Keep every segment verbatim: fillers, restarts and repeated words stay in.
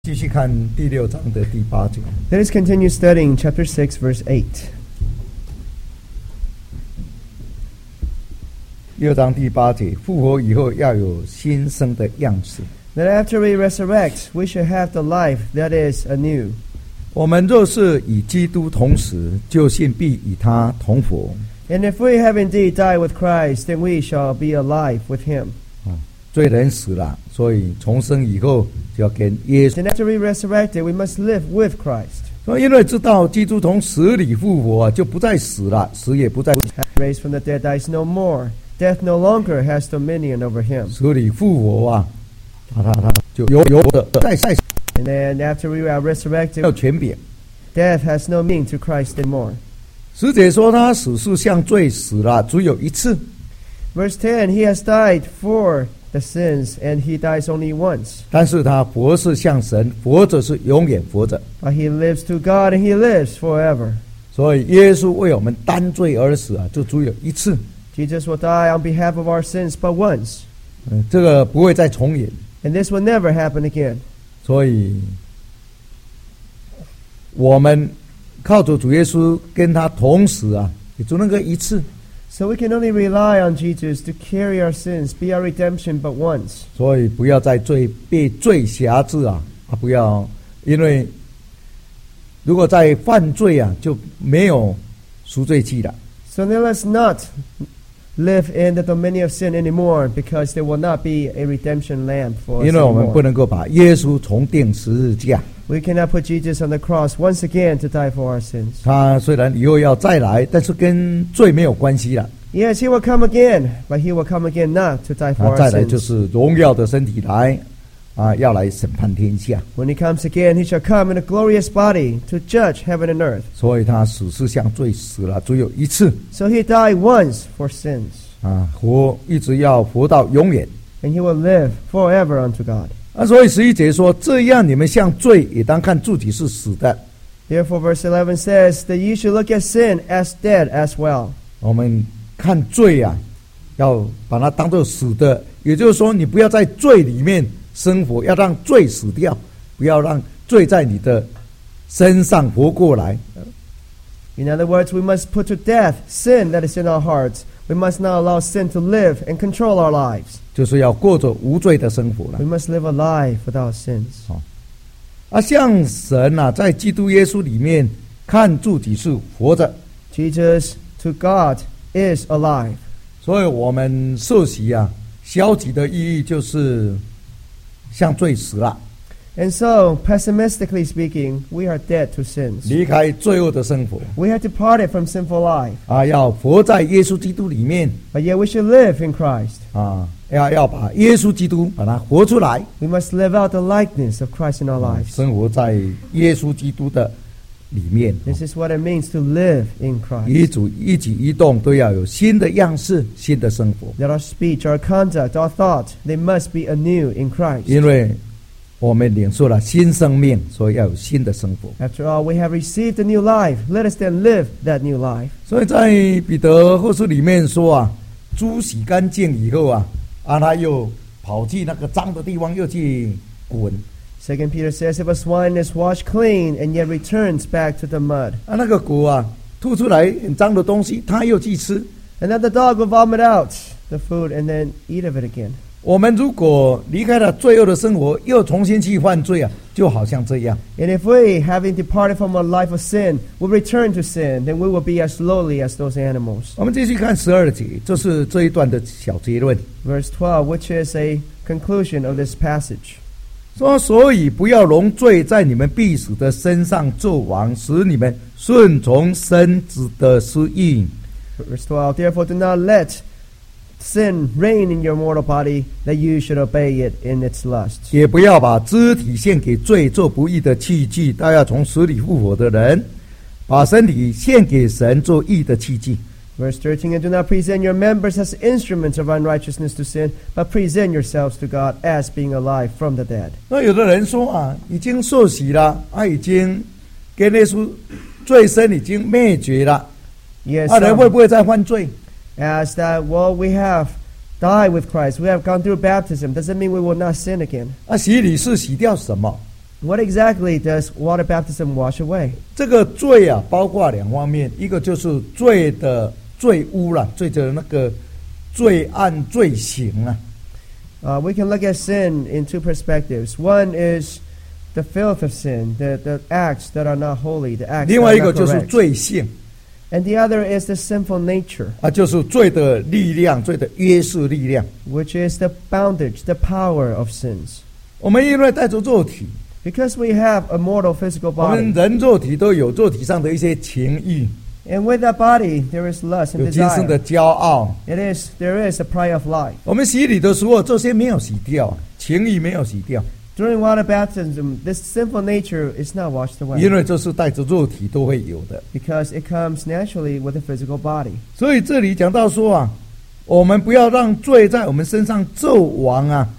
继续看第六章的第八节。 Let us continue studying chapter six, verse eight. 六章第八节，复活以后要有新生的样式。 That after we resurrect, we shall have the life that is anew. 我们若是与基督同死，就信必与他同活。 And if we have indeed died with Christ, then we shall be alive with him. 罪人死了，所以重生以后就要跟耶稣。 And after we resurrected, we must live with Christ. 所以因为知道基督从死里复活，就不再死了，死也不再 Raised from the dead dies no more. Death no longer has dominion over him. 死里复活啊，他他他就有有的在在 And then after we are 没有 resurrected, 权柄。 death has no meaning to Christ anymore. 使者说他死是向罪死了，只有一次。 Verse ten, he has died for the sins, and he dies only once. 但是他活是向神，活着是永远活着。 But he lives to God, and he lives forever. 所以耶稣为我们担罪而死啊，就只有一次。 Jesus will die on behalf of our sins but once. 嗯，这个不会再重演。 And this will never happen again. 所以，我们靠着主耶稣跟他同死啊，也就那个一次。 So we can only rely on Jesus to carry our sins, be our redemption but once. 所以不要再罪被罪辖制啊啊！不要，因为如果再犯罪啊，就没有赎罪祭了。 So then let's not live in the dominion of sin anymore, because there will not be a redemption lamb for us 因为我们不 anymore. 能够把耶稣重钉十字架。 We cannot put Jesus on the cross once again to die for our sins. 他虽然以后要再来，但是跟罪没有关系了。 Yes, he will come again, but he will come again not to die for 啊， our 再来就 sins. 是荣耀的身体来，啊，要来审判天下。 When he comes again, he shall come in a glorious body to judge heaven and earth. 所以他死是向罪死了，只有一次 So he died once for sins, 啊，活一直要活到永远。 and he will live forever unto God. 啊，所以十一节说，这样你们向罪也当看自己是死的。 Therefore, verse eleven says that you should look at sin as dead as well. 我们看罪啊，要把它当作死的，也就是说，你不要在罪里面生活，要让罪死掉，不要让罪在你的身上活过来。 In other words, we must put to death sin that is in our hearts. We must not allow sin to live and control our lives. 就是要过着无罪的生活了 We。must live a life without sins. 啊，像神啊，在基督耶稣里面看自己是活着， Jesus to God is alive. 所以我们受洗啊，消极的意义就是向罪死了， And so, pessimistically speaking, we are dead to sins. 离开罪恶的生活 We have departed from sinful life, 啊，要活在耶稣基督里面 but yet we should live in Christ. 啊，要要把耶稣基督把它活出来， We must live out the likeness of Christ in our 啊 lives. 生活在耶稣基督的里面， This is what it means to live in 一 Christ. 举一举一动都要有新的样式、新的生活， That our speech, our conduct, our thought, they must be anew in Christ. 因为我们领受了新生命，所以要有新的生活。 After all, we have received a new life. Let us then live that new life. 所以在彼得后书里面说啊，猪洗干净以后啊，啊他又跑去那个脏的地方又去滚， Second Peter says, if a swine is washed clean and yet returns back to the mud, 啊那个骨啊吐出来很脏的东西，他又去吃。 and then the dog will vomit out the food and then eat of it again. 我们如果离开了罪恶的生活，又重新去犯罪啊，就好像这样。 And if we, having departed from a life of sin, will return to sin, then we will be as lowly as those animals. 我们继续看十二节，这是这一段的小结论。 Verse twelve, which is a conclusion of this passage. 说，所以不要容罪在你们必死的身上作王，使你们顺从身子的私意。 Verse twelve, therefore do not let sin reign in your mortal body, that you should obey it in its lusts. 也不要把肢体献给罪做不义的器具，但要从死里复活的人，把身体献给神做义的器具。 Verse thirteen, and do not present your members as instruments of unrighteousness to sin, but present yourselves to God as being alive from the dead. 那有的人说啊，已经受洗了，啊，已经跟耶稣罪身已经灭绝了， Yes, 啊，人会 some 不会再犯罪？ as that, well, we have died with Christ. We have gone through baptism. Does it mean we will not sin again? 啊，洗礼是洗掉什么？ What exactly does water baptism wash away? 这个罪啊，包括两方面，一个就是罪的罪污啦，罪的那个罪案罪行啊。 Uh, we can look at sin in two perspectives. One is the filth of sin, the, the acts that are not holy, the acts 另 that 外 are 一个 not 就是 correct. 罪性 And the other is the sinful nature, 啊，就是罪的力量，罪的约束力量。 which is the bondage, the power of sins. 我们因为带着肉体， Because we have a mortal physical 我们 body, 人肉体都有肉体上的一些情欲， and with that body there is lust 有 and 今生的 desire. 骄傲。 It is there is a pride of life. 我们洗礼的时候，这些没有洗掉，情欲没有洗掉， During water baptism, this sinful nature is not washed 因 away 为这是带着肉体都会有的。 because it comes naturally with the physical body. 所以这里讲到说啊，我们不要让罪在我们身上纣王啊，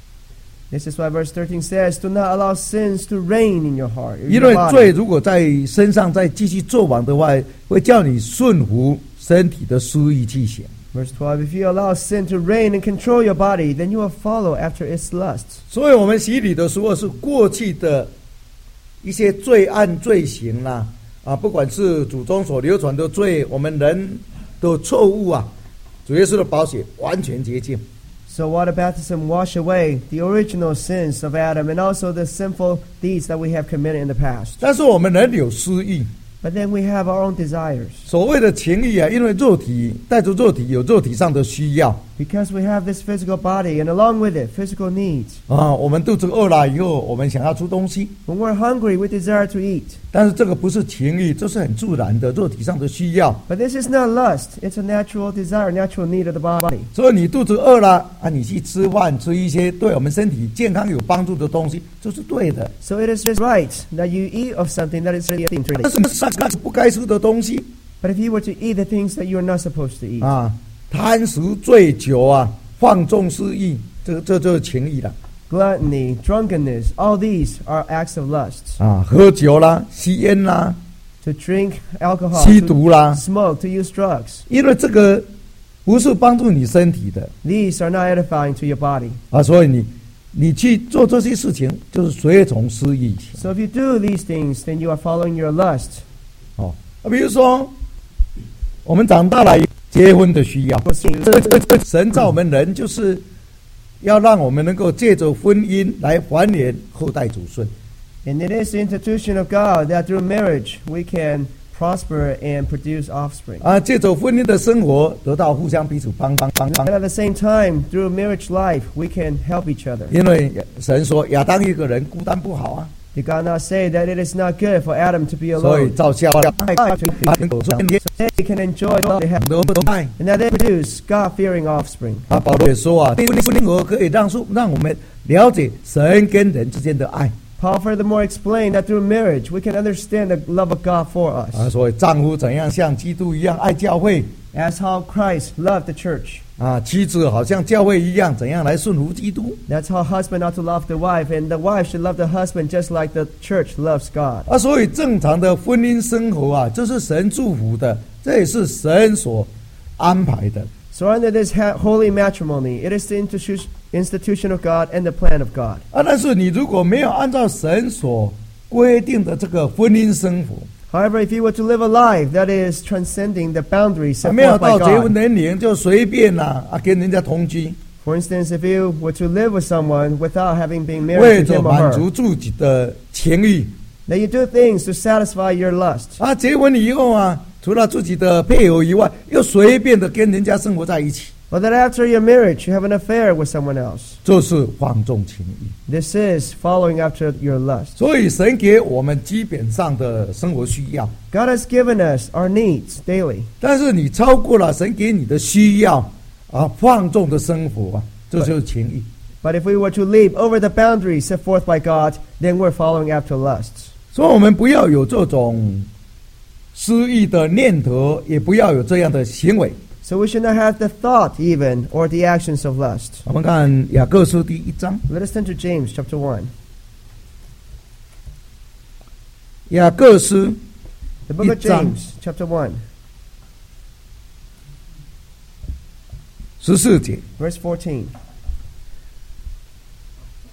This is why verse thirteen says, "Do not allow sins to reign in your heart." in 因 your 为 body. 罪如果在身上再继续纣王的话，会叫你顺服身体的私欲去行。 Verse twelve, "If you allow sin to reign and control your body, then you will follow after its lusts." 所以我们洗礼的时候是过去的一些罪案罪行啦、啊，不管是祖宗所流传的罪，我们人的错误啊，主耶稣的宝血完全洁净。 So water baptism wash away the original sins of Adam and also the sinful deeds that we have committed in the past. 但是我们人有私欲， But then we have our own desires. 所谓的情欲啊，因为肉体带着肉体有肉体上的需要 Because we have this physical body and along with it, physical needs. 啊，我们肚子饿了以后，我们想要吃东西， When we're hungry, we desire to eat. 但是这个不是情欲，这是很自然的肉体上的需要。 But this is not lust. It's a natural desire, natural need of the body. 所以你肚子饿了啊，你去吃饭，吃一些对我们身体健康有帮助的东西，这是对的。 So it is right that you eat of something that is really 但是上是不该吃的东西 But if you were to eat the things that you're not supposed to eat, 啊，贪食、醉酒啊，放纵私欲，这这就是情欲了 gluttony, drunkenness, all these are acts of lust. 啊，喝酒啦，吸烟啦， To drink alcohol, 吸 to 毒啦， smoke, to use drugs. 因为这个不是帮助你身体的 These are not edifying to your body. 啊，所以你你去做这些事情，就是随从私欲 So if you do these things, then you are following your lust. 哦。啊，比如说我们长大了结婚的需要，神造我们人就是要让我们能够借着婚姻来繁衍后代祖孙。 And it is the institution of God that through marriage we can prosper and produce offspring. 啊，借着婚姻的生活得到互相彼此帮帮帮帮 And。at the same time, through marriage life, we can help each other. 因为神说亚当一个人孤单不好啊， Did God not say that it is not good for Adam to be 所以 alone? 照下要爱， They can enjoy all they have, 都都爱 and that they produce God-fearing offspring. 啊。保罗也说啊，婚姻和可以让出让我们了解神跟人之间的爱 Paul furthermore explained that through marriage we can understand the love of God for 啊。 us, 所以丈夫怎样像基督一样爱教会 as how Christ loved the church. 啊，妻子好像教会一样怎样来顺服基督 That's how husband ought to love the wife, and the wife should love the husband just like the church loves God. 啊。所以正常的婚姻生活啊，这是神祝福的，这也是神所安排的。 So under this ha- holy matrimony, it is the institu- institution of God and the plan of God. 啊，但是你如果没有按照神所规定的这个婚姻生活， However, if you were to live a life that is transcending the boundaries 还 set 没有 forth by 到结婚 God, 年龄就随便啦啊，跟人家同居， for instance, if you were to live with someone without having been 为 married to 着 him or 满 her, 足自己的情欲 that you do things to satisfy your lust, 啊，结婚以后啊，除了自己的配偶以外，又随便的跟人家生活在一起， or that after your marriage you have an affair with someone else. 这是放纵情欲。 This is following after your lust. 所以神给我们基本上的生活需要， God has given us our needs daily. 但是你超过了神给你的需要啊，放纵的生活啊，这就是情欲。 But if we were to leap over the boundaries set forth by God, then we're following after lusts. 所以我们不要有这种私欲的念头，也不要有这样的行为。 So we should not have the thought even or the actions of lust. 我们看雅各书第一章， Let us turn to James chapter one. 雅各书 The book of 一章 James chapter one, 十四节， verse fourteen.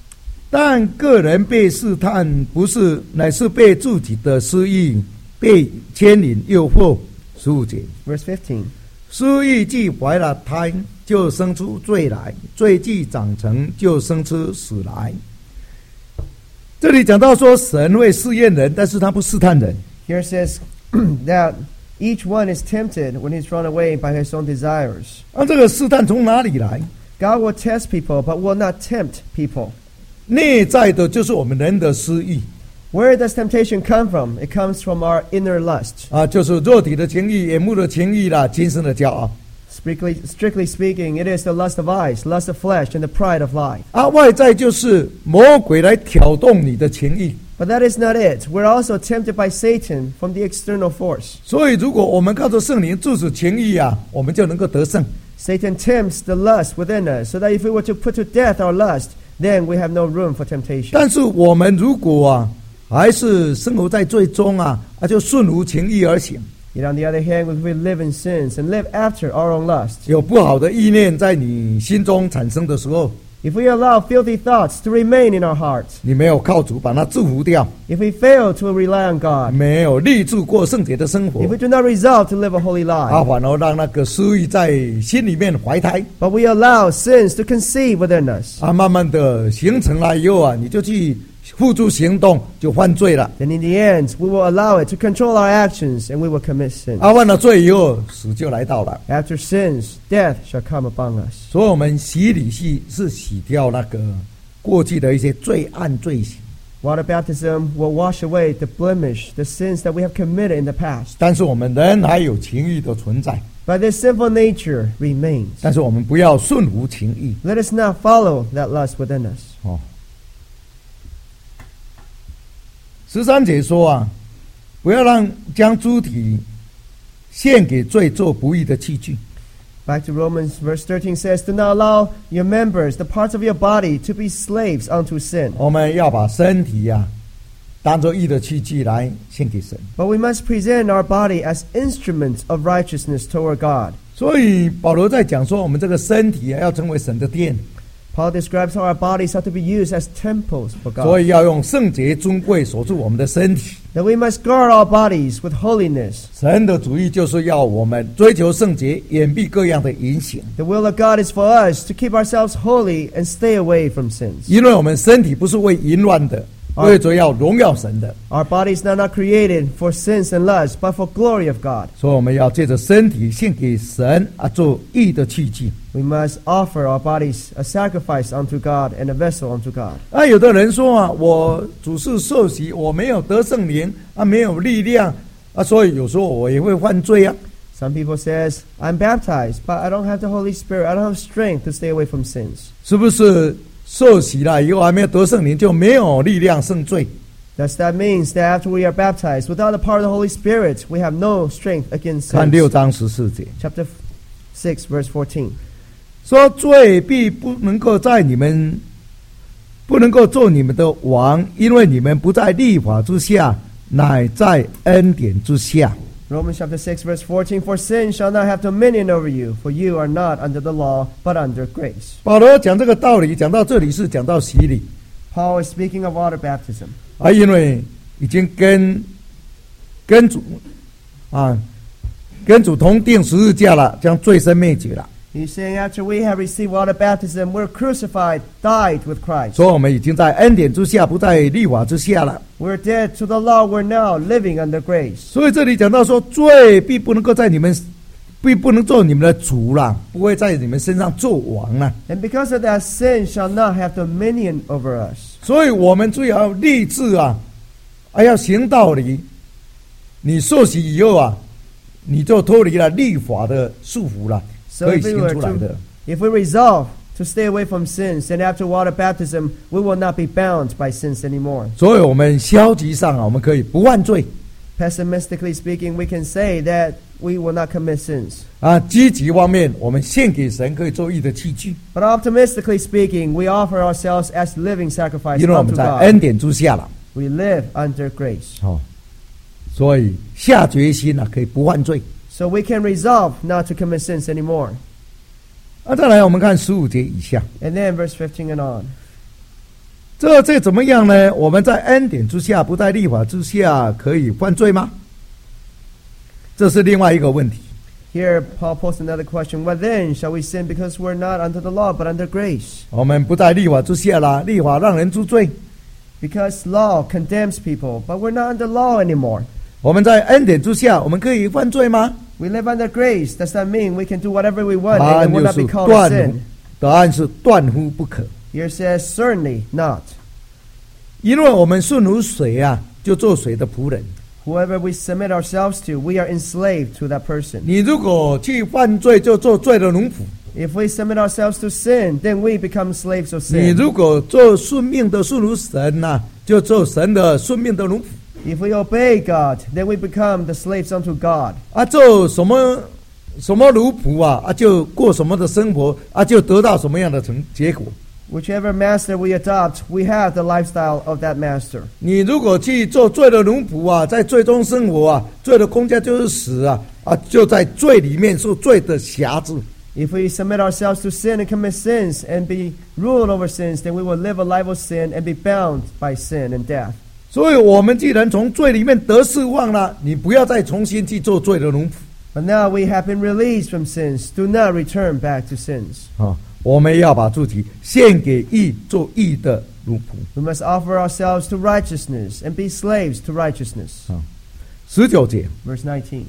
但个人被试探，不是乃是被自己的私意被牵引诱惑。十五节， Verse fifteen. 私意既怀了胎，就生出罪来；罪既长成，就生出死来。这里讲到说，神会试验人，但是他不试探人。 Here it says that each one is tempted when he's drawn away by his own desires. 那、啊、这个试探从哪里来？ God will test people, but will not tempt people. 内在的就是我们人的私意。 Where does temptation come from? It comes from our inner lust. 啊，就是肉体的情欲、眼目的情欲啦，今生的骄傲。 Strictly, strictly speaking, it is the lust of eyes, lust of flesh, and the pride of life. 啊，外在就是魔鬼来挑动你的情欲。 But that is not it. We're also tempted by Satan from the external force. 所以，如果我们靠着圣灵制止情欲啊，我们就能够得胜。 Satan tempts the lust within us, so that if we were to put to death our lust, then we have no room for temptation. 但是我们如果啊，还是生活在罪中啊，啊，就顺无情欲而行。 Yet on the other hand, if we live in sins and live after our own lust, 有不好的意念在你心中产生的时候， if we allow filthy thoughts to remain in our hearts, 你没有靠主把它制服掉， if we fail to rely on God, 没有立志过圣洁的生活 if we do not resolve to live a holy 啊， life, 反而让那个私欲在心里面怀胎 but we allow sins to conceive within us, 啊，慢慢的形成了以后啊，你就去付诸行动，就犯罪了。 then in the end, we will allow it to control our actions and we will commit sin. 啊，犯了罪以后，死就来到了。 After sins, death shall come upon us. 所以，我们洗礼系是洗掉那个过去的一些罪案罪行， Water baptism will wash away the blemish, the sins that we have committed in the past. 但是我们人还有情欲的存在， But this sinful nature remains. 但是我们不要顺服情欲。 Let us not follow that lust within us. 哦，十三节说啊，不要让将肢体献给罪做不义的器具。 Back to Romans, verse thirteen says, do not allow your members, the parts of your body, to be slaves unto sin. 我们要把身体呀、啊、当作义的器具来献给神。 But we must present our body as instruments of righteousness toward God. 所以保罗在讲说，我们这个身体啊要成为神的殿， Paul describes how our bodies are to be used as temples for 所 God. 以要用圣洁尊贵守住我们的身体。 That we must guard our bodies with holiness. 神的主意就是要我们追求圣洁，掩蔽各样的淫行， The will of God is for us to keep ourselves holy and stay away from sins. 因为我们身体不是为淫乱的，为着要荣耀神的。 Our bodies are not created for sins and lust, but for glory of God. 所以我们要借着身体献给神啊，做义的器具。 We must offer our bodies a sacrifice unto God and a vessel unto God. 啊，有的人说啊，我主是受洗，我没有得圣灵啊，没有力量啊，所以有时候我也会犯罪啊。 Some people says, I'm baptized, but I don't have the Holy Spirit. I don't have strength to stay away from sins. 是不是受洗了以后还没有得圣灵，就没有力量胜罪？ Thus that means that after we are baptized, without the power of the Holy Spirit, we have no strength against 看六 sins. 章十四节 Chapter six, verse fourteen. 说，罪必不能够在你们不能够做你们的王，因为你们不在律法之下，乃在恩典之下。 Romans chapter six, verse fourteen. For sin shall not have dominion over you, for you are not under the law, but under grace. 保罗讲这个道理，讲到这里是讲到洗礼 Paul is speaking of water baptism. 啊，因为已经跟跟主啊跟主同定十字架了，将罪身灭绝了。 He's saying after we have received water baptism, we're crucified, died with Christ. 所以我们已经在恩典之下，不在律法之下了。 We're dead to the law, we're now living under grace. 所以这里讲到说，罪必不能够在你们，必不能做你们的主啦，不会在你们身上做王啦。 And because of that, sin shall not have dominion over us. 所以我们最要立志啊，啊要行道理。你受洗以后啊，你就脱离了律法的束缚了， So 可以 if we 行 were 出来 to, 的。 if we resolve to stay away from sins, then after water baptism, we will not be bound by sins anymore. 所以我们消极上啊，我们可以不犯罪 Pessimistically speaking, we can say that we will not commit sins. 啊。积极方面，我们献给神可以做义的器具， But optimistically speaking, we offer ourselves as living sacrifice 因为我们 unto 在 God. 恩典之下了。 We live under grace. 哦，所以下决心啊，可以不犯罪。 So we can resolve not to commit sins anymore. 啊，再来我们看十五节以下， And then verse fifteen and on. 这这怎么样呢？我们在恩典之下，不在律法之下，可以犯罪吗？这是另外一个问题。 Here, Paul posed another question. What then? Shall we sin because we're not under the law, but under grace? 我们不在律法之下啦，律法让人知罪。 Because law condemns people, but we're not under law anymore. 我们在恩典之下，我们可以犯罪吗？ We live under grace. Does that mean we can do whatever we want 答 and 案 it will 就 not 是 be called 断 a 乎 sin?， 答案是断乎不可。 Here says, certainly not. 因为我们顺服谁啊，就做谁的仆人。 Whoever we submit ourselves to, we are enslaved to that person. 你如果去犯罪，就做罪的奴仆； If we submit ourselves to sin, then we become slaves of 你 sin. 如果做顺命的顺服神呐、啊，就做神的顺命的奴仆。 If we obey God, then we become the slaves unto God. 啊，做什么什么奴仆啊，啊就过什么的生活，啊就得到什么样的成结果。 Whichever master we adopt, we have the lifestyle of that master. 你如果去做罪的奴仆啊，在罪中生活啊，罪的公价就是死啊，啊就在罪里面受罪的辖制。 If we submit ourselves to sin and commit sins and be ruled over sins, then we will live a life of sin and be bound by sin and death. 所以，我们既然从罪里面得释放了，你不要再重新去做罪的奴仆。 But now we have been released from sins. Do not return back to sins. 啊，我们要把自己献给义，做义的奴仆。 We must offer ourselves to righteousness and be slaves to righteousness. 啊，十九节， Verse nineteen.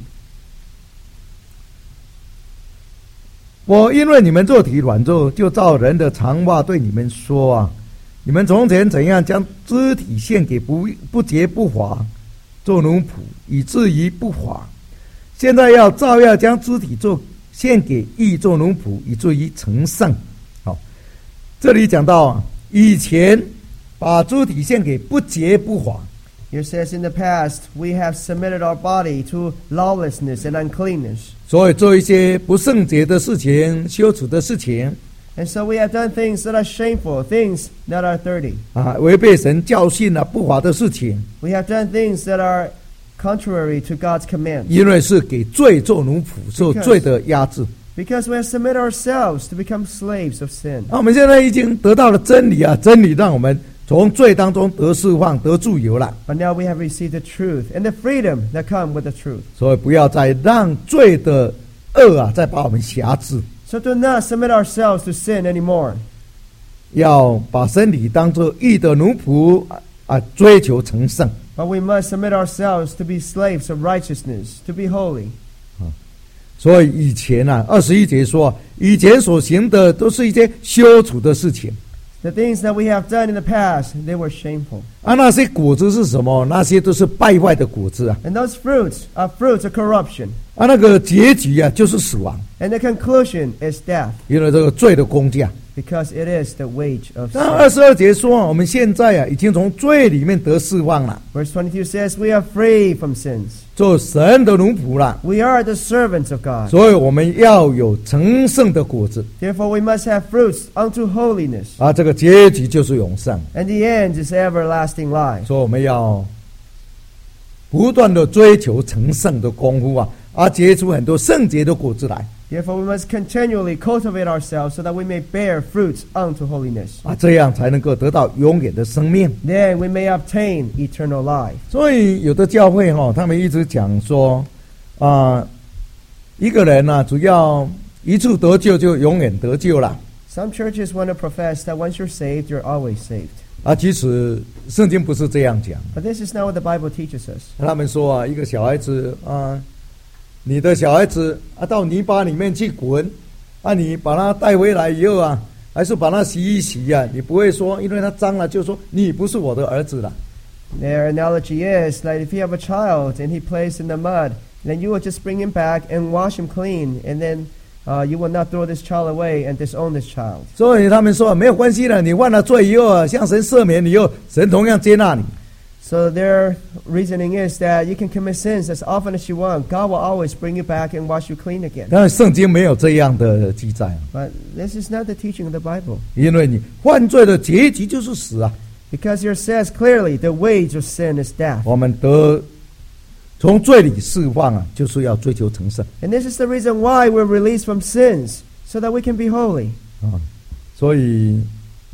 我因为你们做体软弱，就照人的常话对你们说啊，你们从前怎样将肢体献给不不洁不法做奴仆，以至于不法，现在要照样将肢体做献给义做奴仆，以至于成圣。好，这里讲到啊，以前把肢体献给不洁不法。 Here says, in the past, we have submitted our body to lawlessness and uncleanness. 所以做一些不圣洁的事情、羞耻的事情 And so we have done things that are shameful, things that are dirty. 啊，违背神教训啊不法的事情， We have done things that are contrary to God's commands. 因为是给罪做奴仆，受罪的压制。 Because we have submitted ourselves to become slaves of sin. 那我们现在已经得到了真理啊，真理让我们从罪当中得释放、得自由了。 But now we have received the truth and the freedom that come with the truth. 所以不要再让罪的恶啊，再把我们辖制。 So do not submit ourselves to sin anymore. 要把身体当作义的奴仆啊啊，追求成圣。 But we must submit ourselves to be slaves of righteousness, to be holy. 所以以前啊，二十一节说，以前所行的都是一些羞耻的事情 The things that we have done in the past, they were shameful. 啊。那些果子是什么？那些都是败坏的果子啊。 And those fruits are fruits of corruption. 啊，那个结局啊，就是死亡， And the conclusion is death, 因为这个罪的工价。 because it is the wage of 那二 sin. 十二节说，我们现在啊，已经从罪里面得释放了， Verse twenty-two says, we are free from sins. 做神的奴仆了。 We are the servants of God. 所以我们要有成圣的果子 Therefore we must have fruits unto holiness. 啊，这个结局就是永生。 And the end is everlasting life. 所以我们要不断的追求成圣的功夫啊，而结出很多圣洁的果子来 Therefore we must continually cultivate ourselves so that we may bear fruits unto holiness. 啊，这样才能够得到永远的生命。 Then we may obtain eternal life. 所以有的教会哈、哦，他们一直讲说啊，一个人呢、啊，只要一次得救就永远得救了 Some churches want to profess that once you're saved, you're always saved. 啊。其实圣经不是这样讲， But this is not what the Bible teaches us. 他们说啊，一个小孩子啊。你的小孩子啊，到泥巴里面去滚，啊，你把他带回来以后啊，还是把他洗一洗啊，你不会说，因为他脏了，就说你不是我的儿子了。 Their analogy is that if you have a child and he plays in the mud, then you will just bring him back and wash him clean, and then uh, you will not throw this child away and disown this child. 所以他们说没有关系的，你犯了罪以后啊，向神赦免以后，神同样接纳你。 So their reasoning is that you can commit sins as often as you want. God will always bring you back and wash you clean again. 但是圣经没有这样的记载， But this is not the teaching of the Bible. 因为你犯罪的结局就是死啊。 Because here says clearly, the wage of sin is death. 我们得从罪里释放啊，就是要追求成圣 And this is the reason why we're released from sins, so that we can be holy. 啊。所以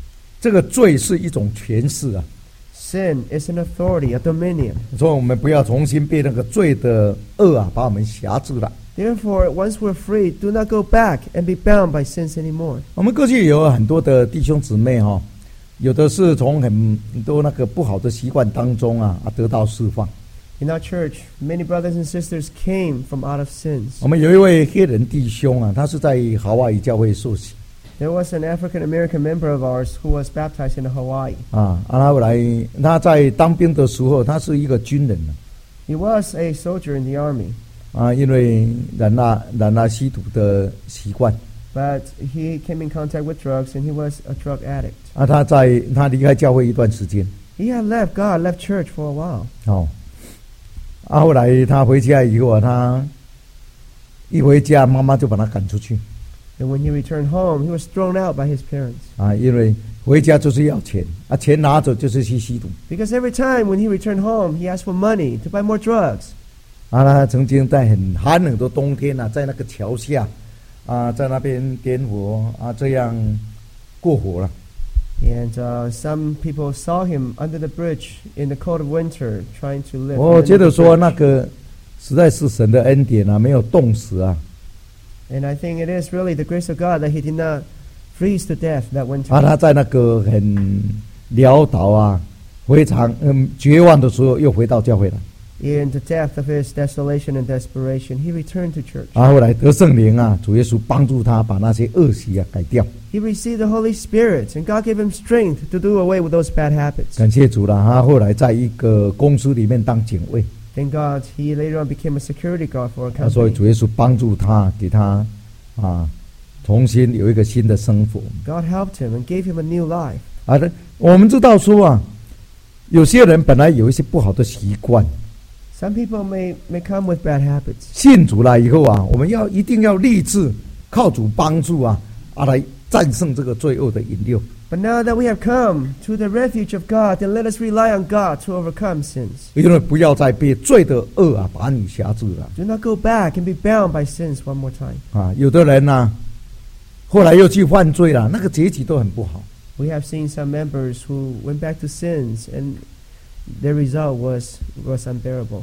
这个罪是一种权势啊， Sin is an authority, a dominion. 所以我们不要重新被那个罪的恶啊把我们辖制了。 Therefore, once we're free, do not go back and be bound by sins anymore. 我们过去有很多的弟兄姊妹哈、哦，有的是从很多那个不好的习惯当中啊啊得到释放。 In our church, many brothers and sisters came from out of sins. 我们有一位黑人弟兄啊，他是在夏威夷教会受洗 There was an African American member of ours who was baptized in Hawaii. 啊，啊他后来他在当兵的时候，他是一个军人 He was a soldier in the army, 啊，因为染了染了吸毒的习惯 but he came in contact with drugs and he was a drug addict. 啊，他在他离开教会一段时间 He had left God, left church for a while. 哦，啊后来他回家以后啊，他一回家妈妈就把他赶出去 And when he returned home, he was thrown out by his parents. 啊，因为回家就是要钱啊，钱拿走就是去吸毒 Because every time when he returned home, he asked for money to buy more drugs. 啊，他曾经在很寒冷的冬天啊，在那个桥下啊，在那边点火啊，这样过活了。 And uh, some people saw him under the bridge in the cold of winter, trying to live. 我 underneath 觉得 the 说 bridge. 那个实在是神的恩典啊，没有冻死啊， And I think it is really the grace of God that he did not freeze to death that winter. 啊，他在那个很潦倒啊，非常嗯绝望的时候，又回到教会了。 In the depth of his desolation and desperation, he returned to church. 啊，后来得圣灵啊，主耶稣帮助他把那些恶习啊改掉。 He received the Holy Spirit, and God gave him strength to do away with those bad habits. 感谢主了，他后来在一个公司里面当警卫， Thank God, he later on became a security guard for a 啊，所以 company. 主耶稣帮助他，给他啊重新有一个新的生活。 God helped him and gave him a new life. 啊，我们知道说啊，有些人本来有一些不好的习惯， Some people may, may come with bad habits. 信主了以后啊，我们要一定要立志靠主帮助啊，啊来战胜这个罪恶的引诱。 But now that we have come to the refuge of God, then let us rely on God to overcome sins. 因为不要再被罪的恶啊把你辖制了 Do not go back and be bound by sins one more time. 啊！有的人呢、啊，后来又去犯罪了，那个结局都很不好。 We have seen some members who went back to sins, and their result was was unbearable.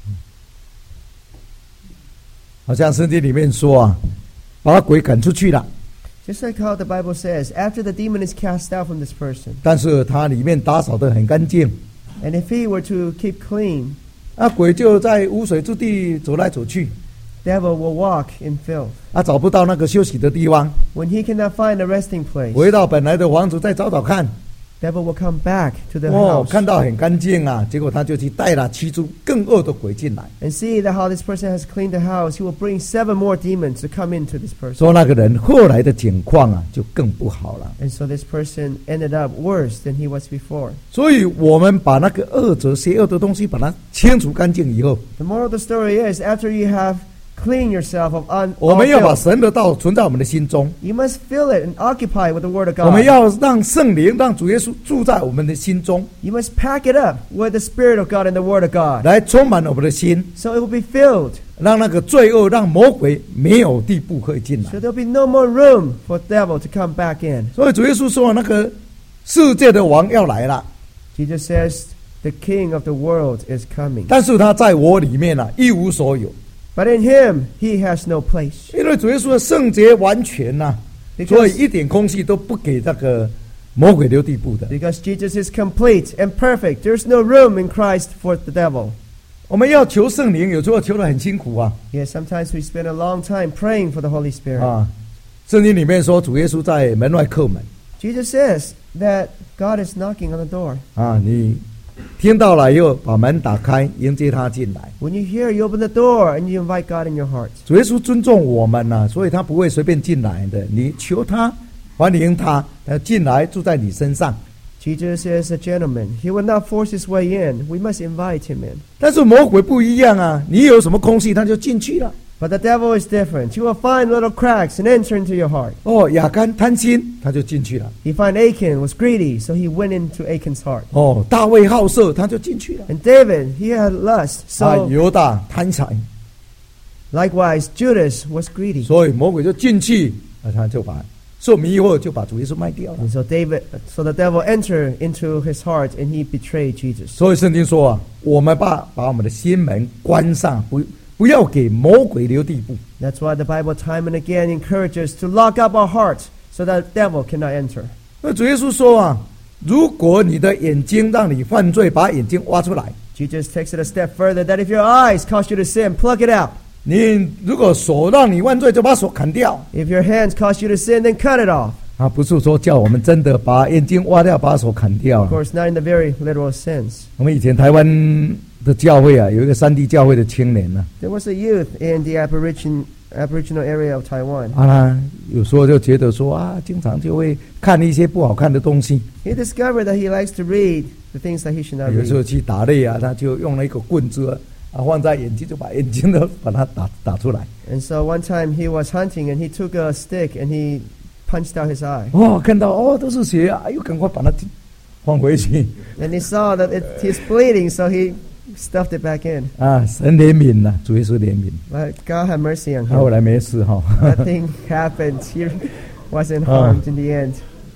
好像圣经里面说啊，把鬼赶出去了， Just like how the Bible says, after the demon is cast out from this person, 但是他里面打扫得很干净， and if he were to keep clean, 啊，鬼就在无水之地走来走去， devil will walk in filth. 啊，找不到那个休息的地方， When he cannot find a resting place, 回到本来的房子再找找看， devil will come back to the 哦， house 看到很干净啊，结果他就去带了七只更恶的鬼进来， and see that how this person has cleaned the house. He will bring seven more demons to come into this person. 说那个人后来的境况啊就更不好了。 And so this person ended up worse than he was before. 所以我们把那个恶者、邪恶的东西把它清除干净以后， The moral of the story is, after you have cleaned yourself of un- 我 all 们要把 filth, 神的道存在我们的心中。 you must fill it and occupy with the Word of 我们 God. 要让圣灵、让主耶稣住在我们的心中， You must pack it up with the Spirit of God and the Word of God, 来充满我们的心， so it will be filled. 让那个罪恶、让魔鬼没有地步可以进来 So。there'll be no more room for devil to come back in. 所以主耶稣说，那个世界的王要来了， Jesus says, the King of the world is coming. 但是他在我里面啊一无所有， But in him, he has no place. 因为主耶稣的圣洁完全呐、所以 Because, 一点空隙都不给那个魔鬼留地步的。 because Jesus is complete and perfect. There's no room in Christ for the devil. 我们要求圣灵，有时候求得很辛苦啊 Yes, sometimes we spend a long time praying for the Holy Spirit. 啊！圣经里面说，主耶稣在门外叩门 Jesus says that God is knocking on the door. 啊，你听到了以后，把门打开，迎接他进来。 When you hear, you open the door and you invite God in your heart. 主耶稣尊重我们呐、所以他不会随便进来的。你求他，欢迎他，他进来住在你身上。 Jesus is a gentleman. He will not force his way in. We must invite him in. 但是魔鬼不一样啊，你有什么空隙，他就进去了。 But the devil is different. He will find little cracks and enter into your heart. 哦，亚干贪心，他就进去了。 He found Achan was greedy, so he went into Achan's heart. 哦，大卫好色，他就进去了。 And David, he had lust, 啊， so 犹大贪财， likewise Judas was greedy. 所以魔鬼就进去，啊，他就把受迷惑就把主耶稣卖掉了。 And so David, so the devil entered into his heart and he betrayed Jesus. 所以圣经说啊，我们把把我们的心门关上，不不要给魔鬼留地步。 That's why the Bible time and again encourages us to lock up our hearts so that the devil cannot enter. 那主耶稣说啊，如果你的眼睛让你犯罪，把眼睛挖出来； Jesus takes it a step further that if your eyes cause you to sin, plug it out. 你如果手让你犯罪，就把手砍掉。 If your hands cause you to sin, then cut it off. 啊，不是说叫我们真的把眼睛挖掉，把手砍掉 Of course, not in the very literal sense. 我们以前台湾的教会啊，有一个山地教会的青年呢、 There was a youth in the Aboriginal, Aboriginal area of Taiwan. 啊，他有时候就觉得说啊，经常就会看一些不好看的东西， He discovered that he likes to read the things that he should not 有时候 read. 去打猎啊，他就用了一个棍子啊，放在眼睛，就把眼睛都把它打打出来。 And so one time he was hunting and he took a stick and he punched out his eye. 哦，看到哦都是血啊，哎呦，赶快把它放回去 And he saw that it, he's bleeding, so he stuffed it back in. 啊！神怜悯呐、主耶稣怜悯， But God had mercy on 他后 him. 来没事哈、 Nothing happened. He wasn't harmed in the end.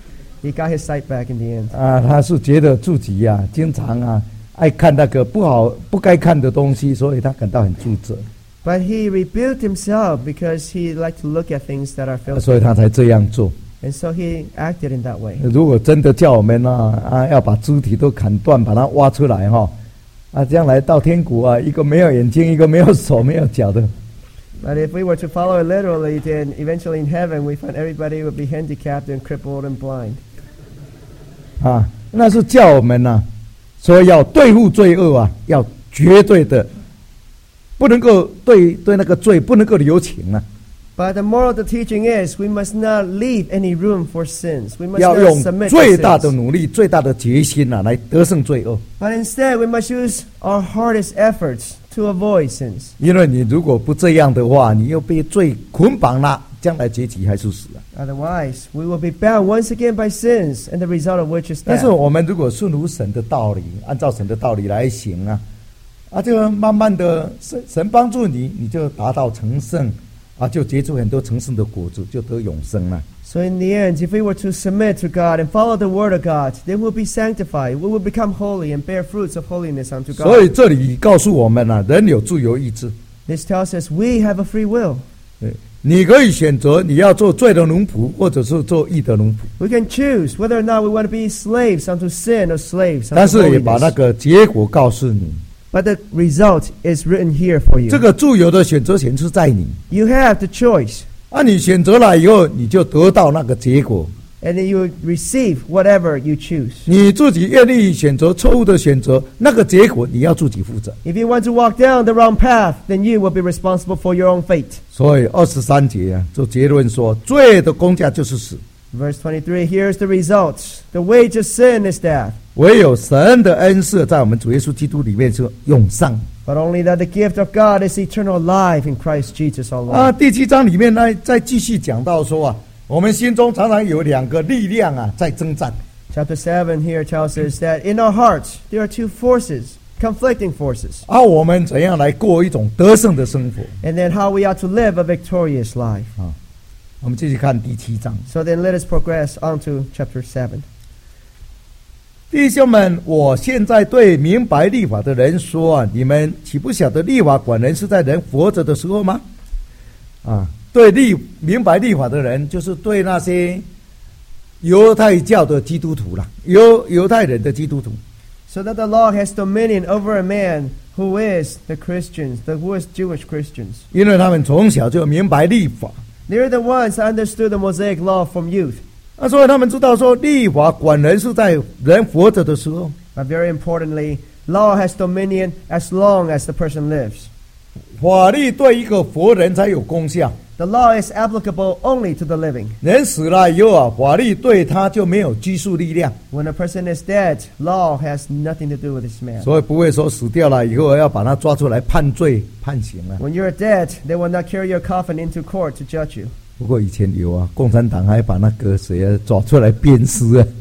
He got his sight back in the end. 啊，他是觉得自己呀、经常啊爱看那个不好不该看的东西，所以他感到很自责， But he rebuked himself because he liked to look at things that are 所 filthy. 以他才这样做。 And so he acted in that way. 如果真的叫我们啊啊要把肢体都砍断，把它挖出来哈、啊，将来到天国啊，一个没有眼睛，一个没有手，没有脚的， But if we were to follow it literally, then eventually in heaven we find everybody would be handicapped and crippled and blind. 啊，那是叫我们呐、啊，说要对付罪恶啊，要绝对的，不能够对对那个罪不能够留情啊， But the moral of the teaching is we must not leave any room for sins. We must 要 not 用 submit 最 to 大的 sins. 努力、最大的决心啊，来得胜罪恶。 But instead we must use our hardest efforts to avoid sins. 因为你如果不这样的话，你又被罪捆绑了，将来结局还是死啊。 Otherwise, we will be bound once again by sins, and the result of which is 但 death. 是我们如果顺服神的道理，按照神的道理来行啊，啊，就慢慢的神神帮助你，你就达到成圣，啊，就结出很多成圣的果子，就得永生了。 So in the end, if we were to submit to God and follow the word of God, then we'll be sanctified. We will become holy and bear fruits of holiness unto 所以 God. 这里告诉我们啊，人有自由意志， This tells us we have a free will. 对，你可以选择你要做罪的奴仆，或者是做义的奴仆， We can choose whether or not we want to be slaves unto sin or slaves 但 unto 是也把那 holiness. 个结果告诉你。 But the result is written here for 这 you. 个自由的选择权是在你， You have the choice, 啊，你选择了以后，你就得到那个结果。 and then you receive whatever you choose. 你自己愿意选择错误的选择，那个结果你要自己负责。 If you want to walk down the wrong path, then you will be responsible for your own fate. 所以二十三节啊，就结论说，罪的工价就是死， Verse twenty-three, here's the results. The wage of sin is death, 唯有神的恩赐在我们主耶稣基督里面是永生。 but only that the gift of God is eternal life in Christ Jesus our 啊， Lord. 第七章里面呢，再继续讲到说啊，我们心中常常有两个力量啊，在征战。 Chapter seven here tells us that in our hearts there are two forces, conflicting forces, 啊，我们怎样来过一种得胜的生活？ and then how we ought to live a victorious life. 啊，我们继续看第七章。 So then let us progress on to chapter seven. 弟兄们，我现在对明白律法的人说啊，你们岂不晓得律法管人是在人活着的时候吗？啊，对律明白律法的人，就是对那些犹太教的基督徒啦，犹犹太人的基督徒。 So that the law has dominion over a man who is the Christians, the who is Jewish Christians. 因为他们从小就明白律法， They're the ones that understood the Mosaic law from youth. 啊，所以他们知道说律法管人是在人活着的时候。 But very importantly, law has dominion as long as the person lives. 法律对一个活人才有功效， The law is applicable only to the living. 人死了以后啊，法律对他就没有拘束力量， When a person is dead, law has nothing to do with this man. 所以不会说死掉了以后要把他抓出来判罪判刑了。 When you're dead, they will not carry your coffin into court to judge you. 不过以前有啊，共产党还把那个谁啊抓出来鞭尸啊。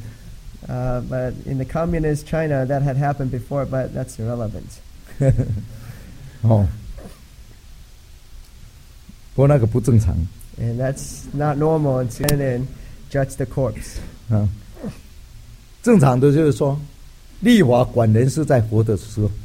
Uh, but in the communist China, that had happened before, but that's irrelevant. 哦，不过那个不正常。 And that's not normal. And, and judge the corpse. 啊，正常的就是说，立法管人是在活的时候。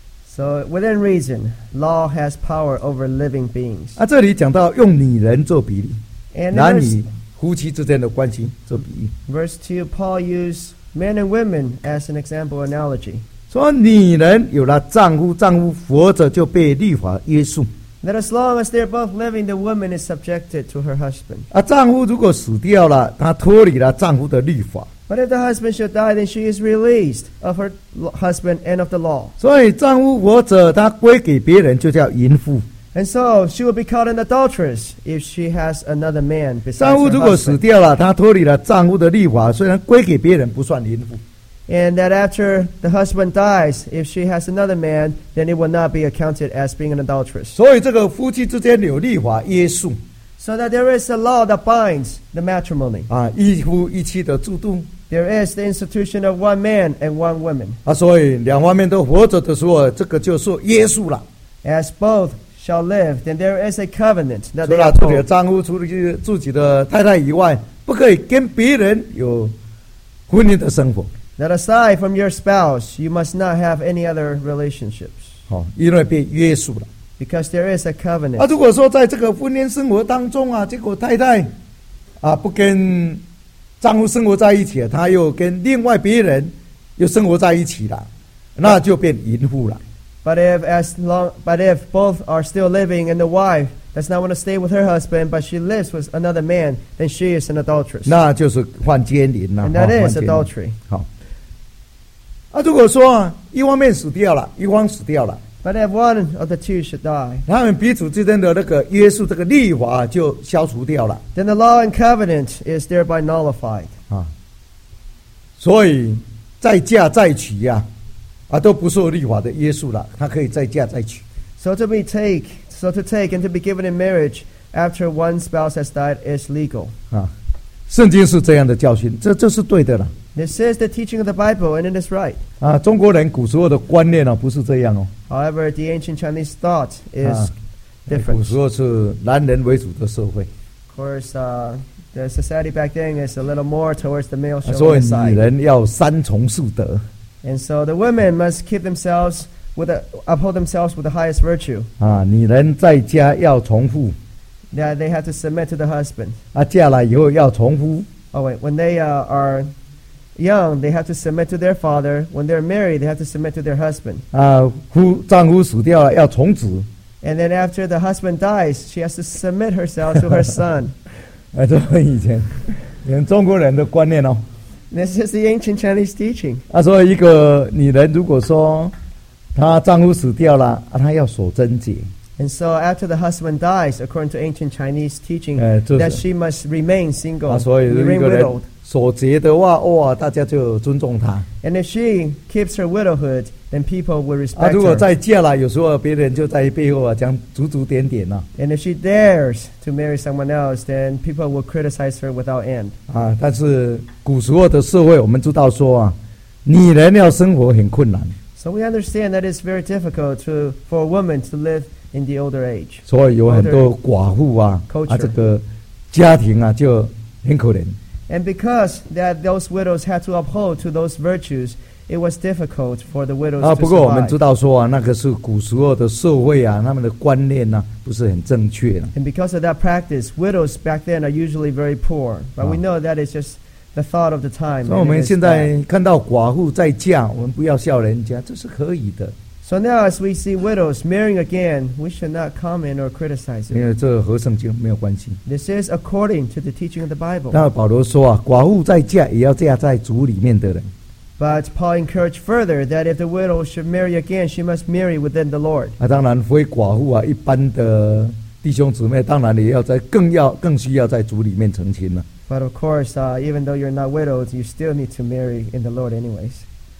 So within reason, law has power over living beings. 啊，这里讲到用女人做比例， And 男 in 女夫妻之间的关系做比喻。 verse two, Paul used men and women as an example analogy. 说女人有了丈夫，丈夫活着就被律法约束。 That as long as they're both living, the woman is subjected to her husband. 啊，丈夫如果死掉了，她脱离了丈夫的律法， But if the husband should die, then she is released of her l- husband and of the law. 所以丈夫活着，他归给别人就叫淫妇。 And so she will be called an adulteress if she has another man 丈 besides 夫 her 如果死 husband. 掉了，他脱离了丈夫的律法，虽然归给别人不算淫妇。 And that after the husband dies, if she has another man, then it will not be accounted as being an adulteress. 所以这个夫妻之间有律法约束 So that there is a law that binds the matrimony. 啊，一夫一妻的制度 There is the institution of one man and one woman. 啊，所以两方面都活着的时候，这个就是约束了。 As both shall live, then there is a covenant that 除 they 了自己的 uphold. 丈夫、除了自己的太太以外，不可以跟别人有婚姻的生活。 That aside from your spouse, you must not have any other relationships. 哦，因为被约束了。 Because there is a 啊， covenant. 如果说在这个婚姻生活当中啊，结果太太啊不跟丈夫生活在一起，她又跟另外别人又生活在一起了，那就变淫妇了。 But if as long, but if both are still living and the wife does not want to stay with her husband, but she lives with another man, then she is an adulteress. 那就是犯奸淫了。 And that 哦 is 犯奸淫 adultery. 好。啊，如果说啊一方面死掉了，一方死掉了， But if one of the two should die, 他们彼此之间的那个约束，这个律法就消除掉了 then the law and covenant is thereby nullified. 啊。所以再嫁再娶呀、啊，啊都不受律法的约束了，他可以再嫁再娶。 So to be take, so to take and to be given in marriage after one spouse has died is legal. 啊，圣经是这样的教训，这这是对的了。 This is the teaching of the Bible, and it is right. 啊，中国人古时候的观念呢、不是这样哦。 However, the ancient Chinese thought is 啊，古 different. 时候是男人为主的社会， Of course, uh, the society back then is a little more towards the male 啊所以 chauvinist 女 side. 人要三从四德 And so the women must keep themselves with a, uphold themselves with the highest virtue. 啊。女人在家要从父， That they have to submit to the husband. 啊，嫁来以后要从夫， Oh wait, when they uh, are young, they have to submit to their father. When they're married, they have to submit to their husband. 啊，夫丈夫死掉了要从子， And then after the husband dies, she has to submit herself to her son. 啊，这是以前以前中国人的观念哦。 This is the ancient Chinese teaching. 啊，所以一个女人如果说她丈夫死掉了，啊，她要守贞洁， And so after the husband dies, according to ancient Chinese teaching, 哎，这 that 是 she must remain single, 啊，所以一 remain 个人 widowed. 守节的话，哇，大家就尊重她。 And if she keeps her widowhood, then people will 啊， respect 如果 her. 再嫁了，有时候别人就在背后啊讲指指点点呐、 And if she dares to marry someone else, then people will criticize her without end. 啊。但是古时候的社会，我们知道说啊，女人要生活很困难， So we understand that it's very difficult to for a woman to live in the older age. 所以有很多寡妇啊， Culture 啊这个家庭啊就很可怜。 And because that those widows had to uphold to those virtues, it was difficult for the widows 啊， to 不过我们知 survive. 道说啊，那个是古时候的社会啊，他们的观念呢、不是很正确的。 And because of that practice, widows back then are usually very poor. But we Ah. know that is just the thought of the time. 所以我 and it 们 is 现 bad. 在看到寡妇再嫁，我们不要笑人家，这是可以的， So now as we see widows marrying again, we should not comment or criticize 因 it. 为这和圣经没有关系。 This is according to the teaching of the Bible. 那保罗说啊，寡妇再嫁也要嫁在主里面的人。 But Paul encouraged further that if the widow should marry again, she must marry within the Lord. 啊，当然非寡妇啊，一般的弟兄姊妹，当然也要在更要更需要在主里面成亲了。 But of course, uh, even though you're not widowed, you still need to marry in the Lord anyways.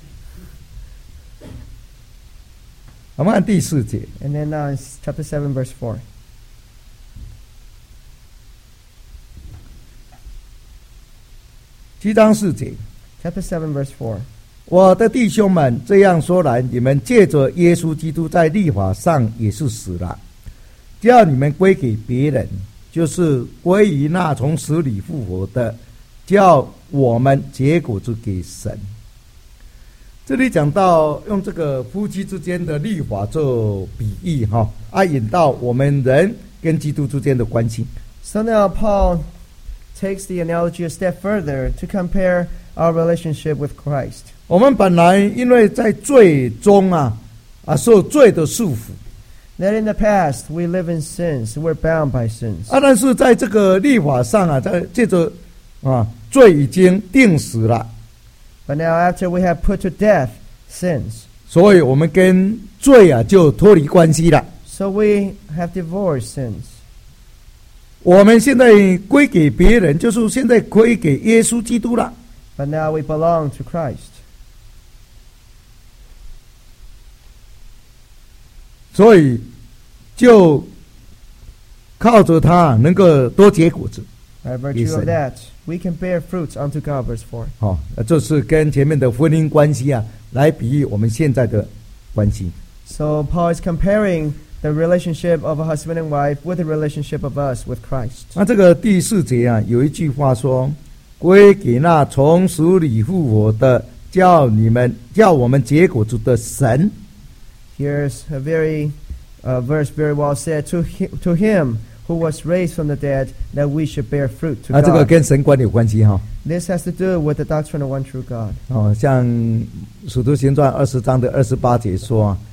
我们看第四节， And then uh, it's chapter seven, verse four. 七章四节。 Chapter seven, verse four. 我的弟兄们，这样说来，你们借着耶稣基督在律法上也是死了，叫你们归给别人，就是归于那从死里复活的叫我们结果子给神。这里讲到用这个夫妻之间的律法做比喻哈，啊引到我们人跟基督之间的关系。 So now Paul takes the analogy a step further to compare our relationship with Christ. 我们本来因为在罪中啊啊受罪的束缚。 That in the past we live in sins, we're bound by sins. 啊，但是在这个律法上啊，在借着啊罪已经定死了。 But now after we have put to death sins, 所以我们跟罪啊就脱离关系了。 so we have divorced sins. 我们现在归给别人，就是现在归给耶稣基督了。 But now we belong to Christ. 所以就靠着他能够多结果子。 By virtue of that, we can bear fruits unto God, verse four. 好，这是跟前面的婚姻关系啊，来比喻我们现在的关系。 So Paul is comparing the relationship of a husband and wife with the relationship of us with Christ. 那这个第四节啊，有一句话说：“归给那从死里复活的，叫你们叫我们结果子的神。” Here's a very uh, verse very well said. To hi, to him who was raised from the dead, that we should bear fruit to 啊，这个 God. 跟神观有关系哈。 This has to do with the doctrine of one true God. 哦，像使徒行传二十章的二十八节说啊，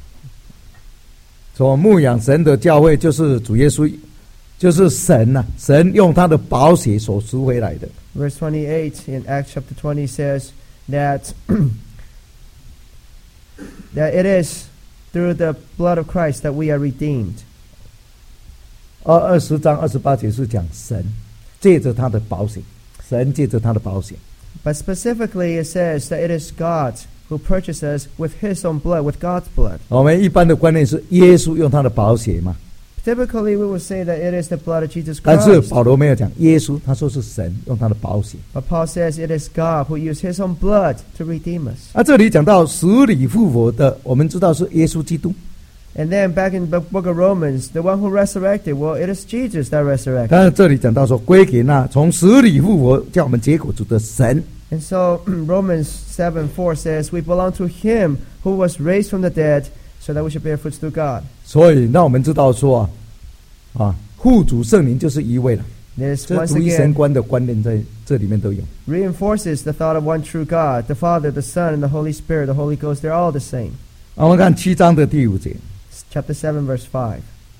说牧养神的教会就是主耶稣，就是神呐、啊，神用他的宝血所赎回来的。 Verse twenty-eight in Acts chapter twenty says that that it is through the blood of Christ that we are redeemed. 而二十章二十八节是讲神借着他的宝血，神借着他的宝血。 But specifically it says that it is God who purchased us with his own blood, with God's blood. 我们一般的观念是耶稣用他的宝血嘛， Typically we would say that it is the blood of Jesus 但是 Christ. 保罗没有讲耶稣，他说是神用他的宝血。 But Paul says it is God who used his own blood to redeem us. 啊，这里讲到死里复活的，我们知道是耶稣基督。 And then back in the book of Romans, the one who resurrected, well, it is Jesus that resurrected. 但是这里讲到说归给那从死里复活叫我们结果子的神。 And so Romans seven four says, we belong to him who was raised from the dead, so that we should bear fruits to God. 所以让我们知道说啊，啊，父主圣灵就是一位了。 This 这 once 独一神 again 观的观念在这里面都有。 reinforces the thought of one true God, the Father, the Son, and the Holy Spirit, the Holy Ghost, they're all the same. 我们看七章的第五节， Chapter seven, verse five.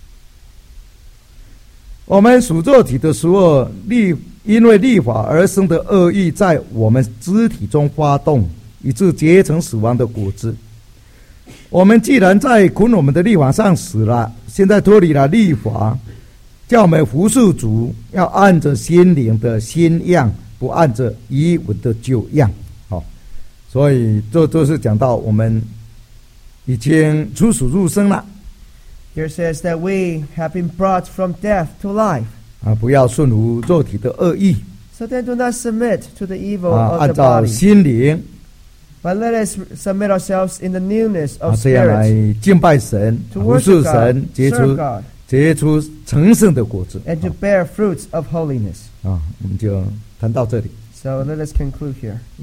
我们属肉体的时候，立因为立法而生的恶意在我们肢体中发动，以致结成死亡的果子。我们既然在捆我们的律法上死了，现在脱离了律法，叫我们服侍主，要按着心灵的新样，不按着遗文的旧样。好，所以这都是讲到我们已经出死入生了。 Here says that we have been brought from death to life. 啊，不要顺服肉体的恶意 So then do not submit to the evil 啊， of 按 the 照 body, 心灵 but let us submit ourselves in the newness 啊 of 这样来 spirit 敬拜神， to 服侍 worship 神 God,， 结 serve 出 God, 结出成圣的果子 and to bear fruits of holiness. 啊，我们就谈到这里。 So let us conclude here.